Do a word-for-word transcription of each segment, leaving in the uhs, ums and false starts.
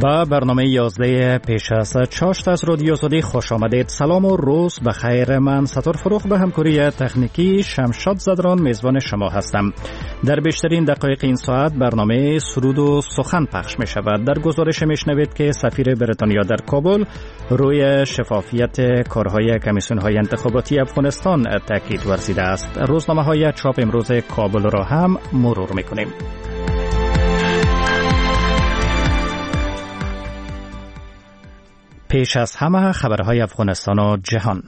با برنامه یازده پیش از چاشت از رادیو آزادی خوش آمدید. سلام و روز بخیر. من ستار فروخ به همکاری تکنیکی شمشاد زدران میزبان شما هستم. در بیشترین دقایق این ساعت برنامه سرود و سخن پخش می شود. در گزارش می شنوید که سفیر بریتانیا در کابل روی شفافیت کارهای کمیسیون های انتخاباتی افغانستان تاکید ورزیده است. روزنامه های چاپ امروز کابل را هم مرور می کنیم. پیش از همه خبرهای افغانستان و جهان.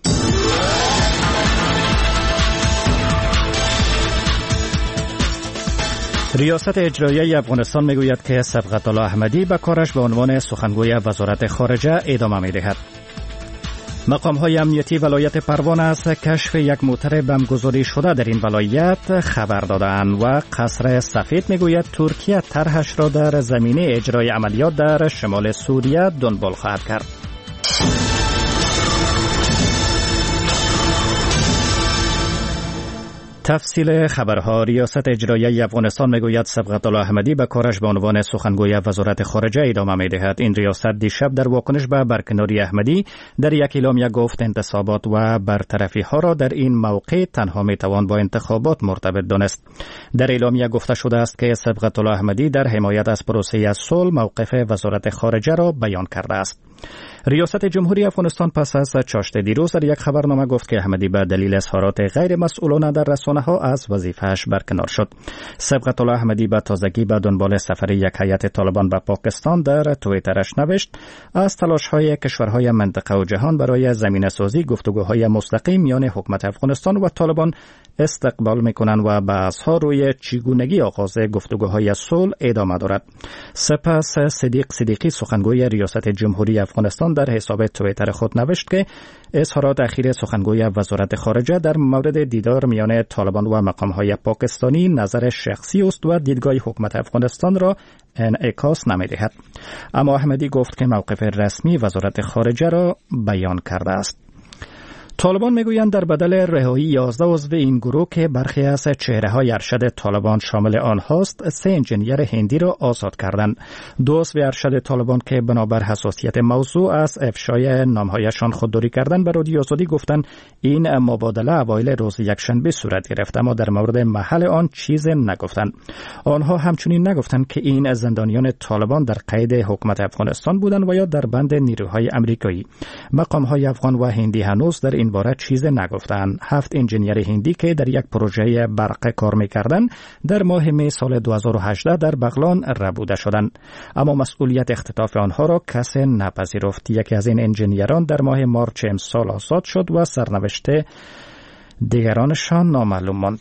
ریاست اجرایی افغانستان میگوید که صبغت الله احمدی به کارش به عنوان سخنگوی وزارت خارجه ادامه میدهد. مقام‌های امنیتی ولایت پروان از کشف یک موتر بمبگذاری شده در این ولایت خبر دادند و قصر سفید میگوید ترکیه طرحش را در زمینه اجرای عملیات در شمال سوریه دنبال خواهد کرد. تفصیل خبرها. ریاست اجرایی افغانستان میگوید صبغت الله احمدی به کارش به عنوان سخنگوی وزارت خارجه ادامه میدهد. این ریاست دیشب در واکنش به برکناری احمدی در یک اعلامیه گفت انتصابات و برطرفی ها را در این موقع تنها میتوان با انتخابات مرتبط دانست. در اعلامیه گفته شده است که صبغت الله احمدی در حمایت از پروسه صلح موقف وزارت خارجه را بیان کرده است. ریاست جمهوری افغانستان پس از چاشت دیروز در یک خبرنامه گفت که احمدی به دلیل اظهارات غیر مسئولانه در رسانه ها از وظیفه‌اش برکنار شد. صبغت الله احمدی به تازگی به دنبال سفر یک هیئت طالبان به پاکستان در توییترش نوشت از تلاش‌های کشورهای منطقه و جهان برای زمینه‌سازی گفتگوهای مستقیم میان حکومت افغانستان و طالبان استقبال می‌کنند و بحث‌ها روی چگونگی آغاز گفتگوهای صلح ادامه دارد. سپس صدیق صدیقی سخنگوی ریاست جمهوری افغانستان در حساب توییتر خود نوشت که اظهارات اخیر سخنگوی وزارت خارجه در مورد دیدار میان طالبان و مقام‌های پاکستانی نظر شخصی است و دیدگاه حکومت افغانستان را انعکاس نمی‌دهد. اما احمدی گفت که موقف رسمی وزارت خارجه را بیان کرده است. طالبان میگویند در بدل رهایی یازده عضو این گروه که برخی از چهره‌های ارشد طالبان شامل آنهاست، سه انجینیر هندی را آزاد کردند. دو عضو ارشد طالبان که بنابر حساسیت موضوع از افشای نامهایشان خودداری کردند به رادیو آزادی گفتند این مبادله اوایل روز یکشنبه صورت گرفت، اما در مورد محل آن چیز نگفتند. آنها همچنین نگفتند که این زندانیان طالبان در قید حکومت افغانستان بودند و یا در بند نیروهای آمریکایی. مقام‌های افغان و هندی هنوز در این باره چیز نگفتند. هفت انجینیر هندی که در یک پروژه برق کار می‌کردند در ماه می سال دو هزار و هجده در بغلان ربوده شدند، اما مسئولیت اختطاف آنها را کسی نپذیرفت. یکی از این انجینیران در ماه مارچ امسال آزاد شد و سرنوشت دیگرانشان نامعلوم ماند.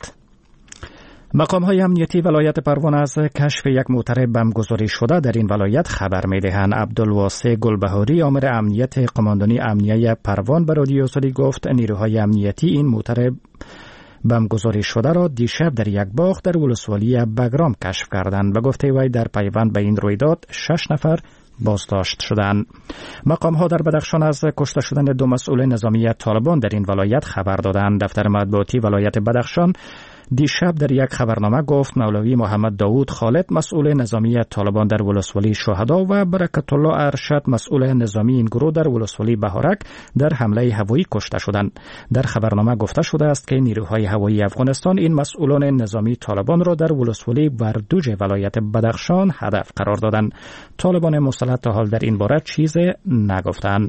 مقام‌های امنیتی ولایت پروان از کشف یک موتر بمبگذاری شده در این ولایت خبر می‌دهند. عبدالواسع گلبهاری آمر امنیت قماندانی امنیه پروان به رادیو آزادی گفت نیروهای امنیتی این موتر بمبگذاری شده را دیشب در یک باغ در ولسوالی بگرام کشف کردند. به گفته وی در پیوند به این رویداد شش نفر بازداشت شدند. مقام‌ها در بدخشان از کشته شدن دو مسئول نظامی طالبان در این ولایت خبر دادند. دفتر مطبوعاتی ولایت بدخشان دیشب در یک خبرنامه گفت مولوی محمد داوود خالد مسئول نظامی طالبان در ولسوالی شهدا و برکت الله ارشد مسئول نظامی این گروه در ولسوالی بهارک در حمله هوایی کشته شدند. در خبرنامه گفته شده است که نیروهای هوایی افغانستان این مسئولان نظامی طالبان را در ولسوالی وردوج ولایت بدخشان هدف قرار دادند. طالبان مسلط تا حال در این باره چیز نگفتند.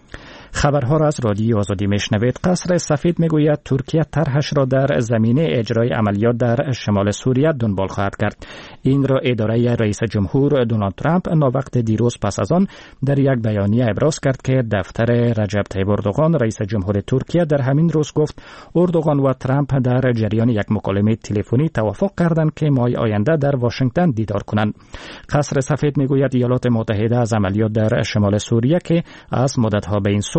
خبرها را از رادیو آزادی میشنوید. قصر سفید میگوید ترکیه طرحش را در زمینه اجرای عملیات در شمال سوریه دنبال خواهد کرد. این را اداره رئیس جمهور دونالد ترامپ ناوقت دیروز پس از آن در یک بیانیه ابراز کرد که دفتر رجب طیب اردوغان رئیس جمهور ترکیه در همین روز گفت اردوغان و ترامپ در جریان یک مکالمه تلفنی توافق کردند که ماه آینده در واشنگتن دیدار کنند. قصر سفید میگوید ایالات متحده از عملیات در شمال سوریه که از مدت‌ها به این سو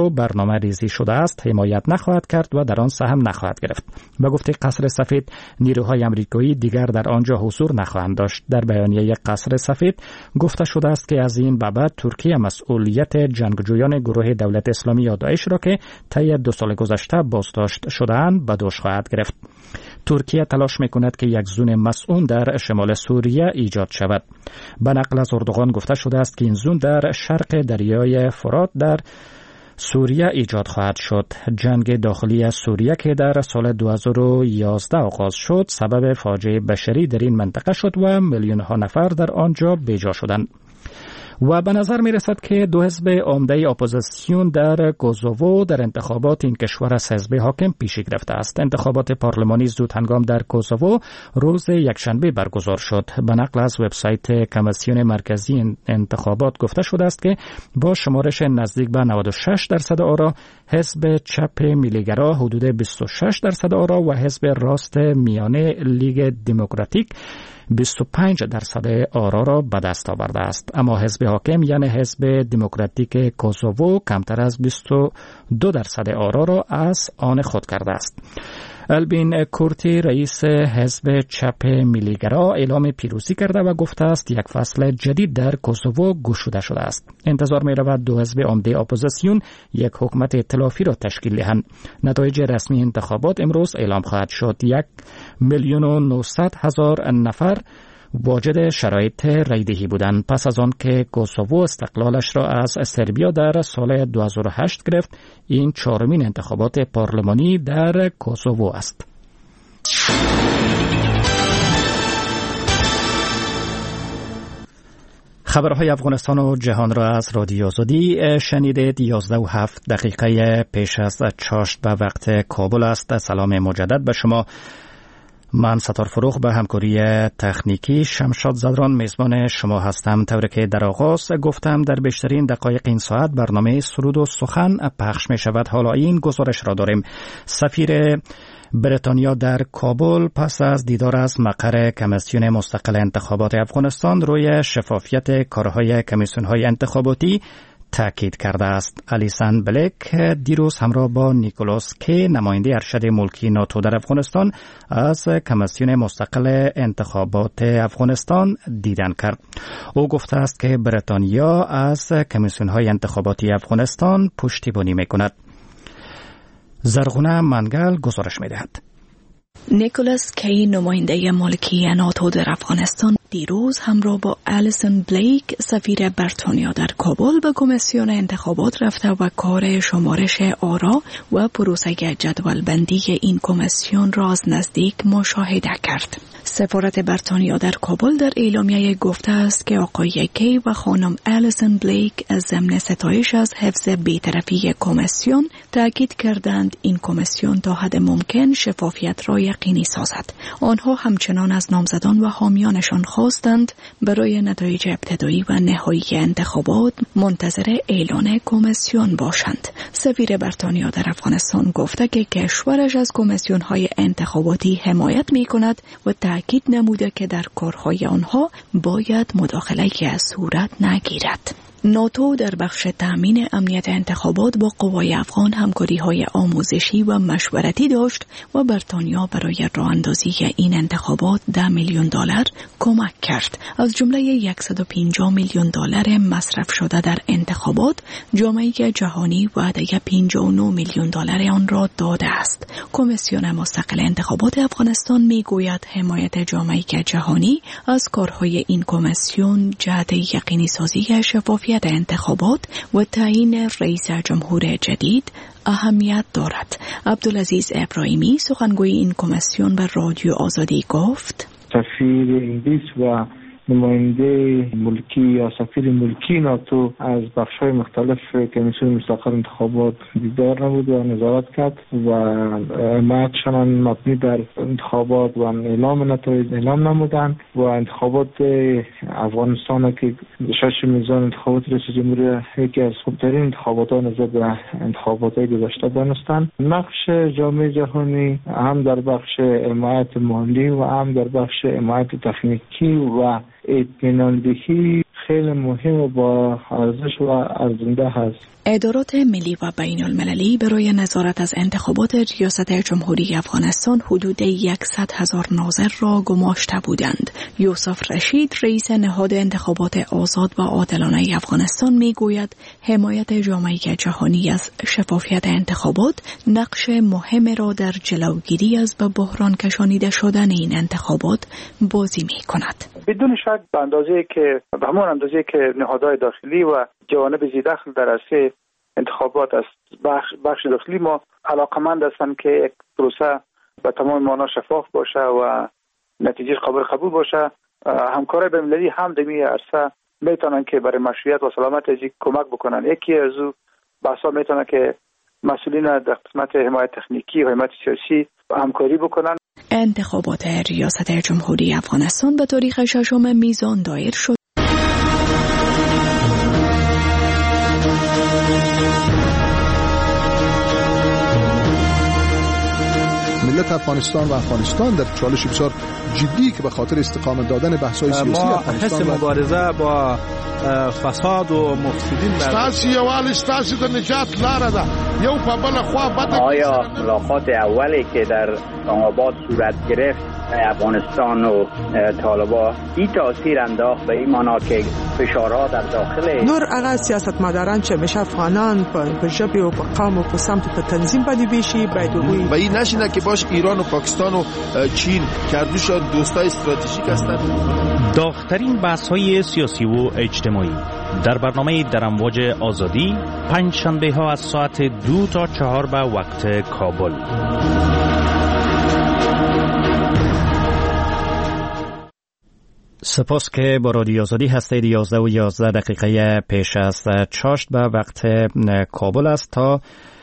یورو برنامه ریزی شده است حمایت نخواهد کرد و در آن سهم نخواهد گرفت. به گفته قصر سفید نیروهای آمریکایی دیگر در آنجا حضور نخواهند داشت. در بیانیه قصر سفید گفته شده است که از این بعد ترکیه مسئولیت جنگجویان گروه دولت اسلامی یا داعش را که طی دو سال گذشته بازداشت شده‌اند به دوش خواهد گرفت. ترکیه تلاش میکند که یک زون مسئول در شمال سوریه ایجاد شود. به نقل از اردوغان گفته شده است که این زون در شرق دریای فرات در سوریه ایجاد خواهد شد. جنگ داخلی سوریه که در سال دو هزار و یازده آغاز شد سبب فاجعه بشری در این منطقه شد و میلیون ها نفر در آنجا بیجا شدند. و به نظر می رسد که دو حزب عمده اپوزیسیون در کوزوو در انتخابات این کشور از حزب حاکم پیشی گرفته است. انتخابات پارلمانی زود هنگام در کوزوو روز یکشنبه برگزار شد. به نقل از وبسایت کمیسیون مرکزی انتخابات گفته شده است که با شمارش نزدیک به نود و شش درصد آرا حزب چپ میلیگرا حدود بیست و شش درصد آرا و حزب راست میانه لیگ دموکراتیک بیست و پنج درصد آرا را به دست آورده است. اما حزب حاکم یعنی حزب دموکراتیک کوزوو کمتر از بیست و دو درصد آرا را از آن خود کرده است. البین کورتی رئیس حزب چپ میلیگرا اعلام پیروزی کرده و گفته است یک فصل جدید در کوزوو گشوده شده است. انتظار می رود دو حزب عمده اپوزیسیون یک حکومت ائتلافی را تشکیل دهند. نتایج رسمی انتخابات امروز اعلام خواهد شد. یک میلیون و نهصد هزار نفر واجد شرایط رایدهی بودند پس از آن که کوزوو استقلالش را از سربیا در سال دو هزار و هشت گرفت. این چهارمین انتخابات پارلمانی در کوزوو است. خبرهای افغانستان و جهان را از رادیو آزادی شنیدید. یازده و هفت دقیقه پیش از چاشت به وقت کابل است. سلام مجدد به شما. من ستار فروغ به همکاری تکنیکی شمشاد زدران میزبان شما هستم. طوری که در آغاز گفتم در بیشترین دقایق این ساعت برنامه سرود و سخن پخش می شود. حالا این گزارش را داریم. سفیر بریتانیا در کابل پس از دیدار از مقر کمیسیون مستقل انتخابات افغانستان روی شفافیت کارهای کمیسیون‌های انتخاباتی تاکید کرده است. الیسن بلک دیروز همراه با نیکولاس کی نماینده ارشد ملکی ناتو در افغانستان از کمیسیون مستقل انتخابات افغانستان دیدن کرد. او گفته است که بریتانیا از کمیسیون‌های انتخاباتی افغانستان پشتیبانی می‌کند. زرغونه منگل گزارش می‌دهد. نیکولاس کی نماینده ملکی ناتو در افغانستان دیروز همراه با الیسن بلیک سفیر بریتانیا در کابل به کمیسیون انتخابات رفته و کار شمارش آرا و پروسه جدولبندی این کمیسیون را از نزدیک مشاهده کرد. سفارت بریتانیا در کابل در اعلامیه گفته است که آقای کی و خانم الیسن بلیک از ضمن ستایش از حفظ بی‌طرفی کمیسیون تاکید کردند این کمیسیون تا حد ممکن شفافیت را یقینی سازد. آنها همچنان از نامزدان و حامیانشان خواستند برای نتایج ابتدایی و نهایی انتخابات منتظر اعلان کمیسیون باشند. سفیر بریتانیا در افغانستان گفته که کشورش از کمیسیون‌های انتخاباتی حمایت می‌کند و تأکید نموده که در کارهای آنها باید مداخله صورت نگیرد. ناتو در بخش تأمین امنیت انتخابات با قوای افغان همکاری‌های آموزشی و مشورتی داشت و بریتانیا برای راه اندازی این انتخابات ده میلیون دلار کمک کرد. از جمله صد و پنجاه میلیون دلار مصرف شده در انتخابات، جامعه جهانی وعده پنجاه و نه میلیون دلار آن را داده است. کمیسیون مستقل انتخابات افغانستان میگوید حمایت جامعه جهانی از کارهای این کمیسیون جهت یقینی سازی شفافیت انتخابات و تعیین رئیس جمهور جدید اهمیت دارد. عبدالعزیز ابراهیمی سخنگوی این کمیسیون به رادیو آزادی گفت: سفیر انگلیس و نماینده ملکی یا سفیر ملکی ناتو از بخش‌های مختلف کمیسیون مستقل انتخابات دیدار نمود و نظارت کرد و حمایتشان مبنی بر انتخابات و اعلام نتایج اعلام نمودند و انتخابات افغانستان که شش میزان انتخابات رئیس جمهوری یکی از خوبترین انتخابات ها نسبت به انتخابات گذشته دانستند. نقش جامعه جهانی هم در بخش حمایت مالی و هم در بخش حمایت تکنیکی و اطمینان دهی خیلی مهم و با ارزش و ارزنده هست. ادارات ملی و بین المللی برای نظارت از انتخابات ریاست جمهوری افغانستان حدود صد هزار ناظر را گماشته بودند. یوسف رشید رئیس نهاد انتخابات آزاد و عادلانه افغانستان میگوید حمایت جامعه جهانی از شفافیت انتخابات نقش مهم را در جلوگیری از به بحران کشانیده شدن این انتخابات بازی می کند. بدون شک به اندازه که به همون اندازه که نهادهای داخلی و جوانب ذی‌دخل در عرصه انتخابات است، بخش بخش داخلی ما علاقمند هستند که یک پروسه به تمام معنا شفاف باشه و نتیجه قابل قبول باشه. همکارای بین‌المللی هم در این عرصه میتونن که برای مشروعیت و سلامت از کمک بکنن. یکی از او بحثا میتونه که مسئولین در قسمت حمایت تکنیکی و حمایت سیاسی همکاری بکنن. انتخابات ریاست جمهوری افغانستان به تاریخ ششم میزان دایر شد. ملت افغانستان و افغانستان در چالش بسیار جدی که به خاطر استقامت دادن بحث‌های سیاسی ما افغانستان حس مبارزه با فساد و مفسدین ستاسو یوال ستاسو د نجات لاره ده. یو په بل خوا بده. آیا ملاقات اولی که در اسلام‌آباد صورت گرفت افغانستان و طالبان این تاثیر انداخت به این معنا که فشارها در داخل نور هغه سیاستمداران چې میشه افغانان په ژبه او په قوم او په سمت په تنظیم باندې بشي باید وي و این نشینه که باش ایران و پاکستان و چین کردوشان دوستای استراتژیک هستند. داغ‌ترین بحث‌های سیاسی و اجتماعی در برنامه در امواج آزادی پنج شنبه ها از ساعت دو تا چهار به وقت کابل. سپاس که با رادیو آزادی هستید. یازده و یازده دقیقه پیش از چاشت به وقت کابل است. تا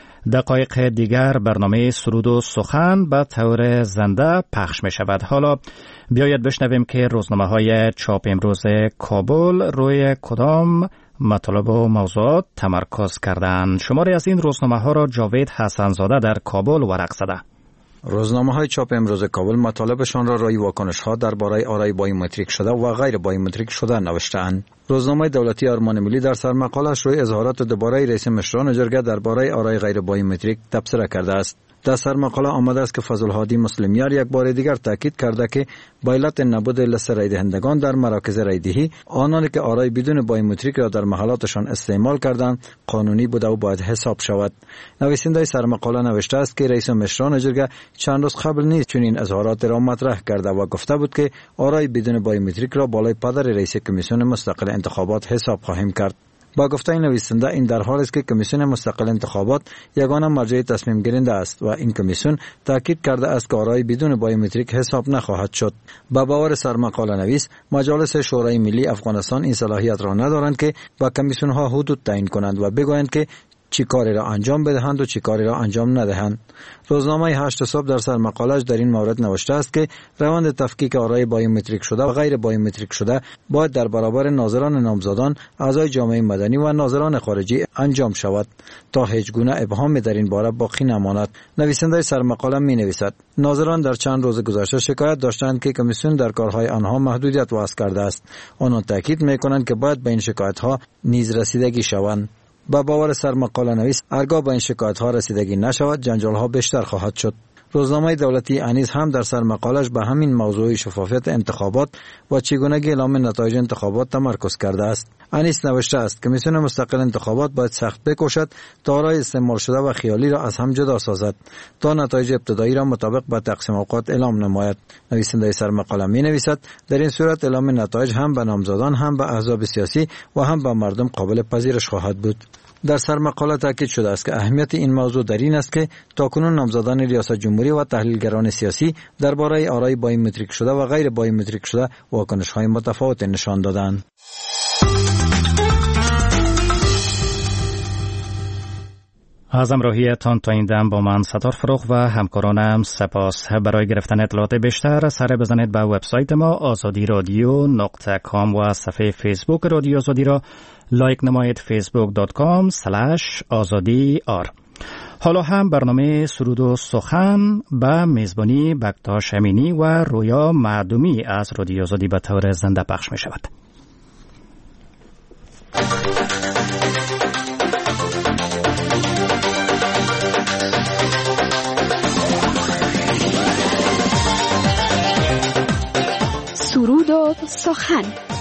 دقایق دیگر برنامه سرود و سخن به طور زنده پخش می شود. حالا بیایید بشنویم که روزنامه های چاپ امروز کابل روی کدام مطالب و موضوعات تمرکز کردند. شماری از این روزنامه ها را جاوید حسنزاده در کابل ورق زده. روزنامه های چاپ امروز کابل مطالبشان را روی واکنش ها درباره آرای بایومتریک شده و غیر بایومتریک شده نوشته‌اند. روزنامه دولتی آرمان ملی در سرمقالش روی اظهارات دوباره رئیس مشران جرگه درباره آرای غیر بایومتریک تبصره کرده است. در سرمقاله آمده است که فضل‌الهادی مسلمیار یک بار دیگر تاکید کرده که با علت نبود لیست رای دهندگان در مراکز رای دهی، آنانی که آرای بدون بایومتریک را در محلاتشان استعمال کردند قانونی بوده و باید حساب شود. نویسنده سرمقاله نوشته است که رئیس مشران جرگه چند روز قبل نیز چنین اظهارات را مطرح کرده و گفته بود که آرای بدون بایومتریک را بالای پدر رئیس کمیسیون مستقل انتخابات حساب خواهیم کرد. با گفته نویسنده این در حالی است که کمیسیون مستقل انتخابات یگانه مرجع تصمیم گیرنده است و این کمیسیون تاکید کرده است که آرای بدون بایومتریک حساب نخواهد شد. با باور سرمقاله نویس مجالس شورای ملی افغانستان این صلاحیت را ندارند که با کمیسیون ها حدود تعیین کنند و بگویند که چی کاری را انجام بدهند و چی کاری را انجام ندهند. روزنامه هشت صبح در سرمقاله‌اش در این مورد نوشته است که روند تفکیک آرای بایومتریک شده و غیر بایومتریک شده باید در برابر ناظران نامزدان، اعضای جامعه مدنی و ناظران خارجی انجام شود تا هیچ گونه ابهام در این باره باقی نماند. نویسنده سرمقاله می نویسد ناظران در چند روز گذشته شکایت داشتند که کمیسیون در کارهای آنها محدودیت وضع کرده است. آنها تاکید می کنند که باید به این شکایت‌ها نیز رسیدگی شوند. با باور سرمقاله نویس هرگاه به این شکایت ها رسیدگی نشود جنجال ها بیشتر خواهد شد. روزنامه دولتی انیس هم در سرمقالش به همین موضوع شفافیت انتخابات و چگونگی اعلام نتایج انتخابات تمرکز کرده است. انیس نوشته است کمیسیون مستقل انتخابات باید سخت بکوشد تا آرای استعمال شده و خیالی را از هم جدا سازد تا نتایج ابتدایی را مطابق با تقسیم اوقات اعلام نماید. نویسنده سرمقاله می نویسد در این صورت اعلام نتایج هم به نامزدان، هم به احزاب سیاسی و هم به مردم قابل پذیرش خواهد بود. در سرمقاله تاکید شده است که اهمیت این موضوع در این است که تاکنون نامزدان ریاست جمهوری و تحلیلگران سیاسی درباره آرای بایومتریک شده و غیر بایومتریک شده واکنش‌های متفاوت نشان دادند. از همراهیتان تا این دم با من ستار فروغ و همکارانم سپاس. برای گرفتن اطلاعات بیشتر سر بزنید به وبسایت ما آزادی رادیو نقطه کام و صفحه فیسبوک رادیو آزادی را لایک نمایید فیسبوک دات کام اسلش آزادی آر. حالا هم برنامه سرود و سخن به میزبانی بکتاش امینی و رویا معدومی از رادیو آزادی به طور زنده پخش می شود. سرود و سخن.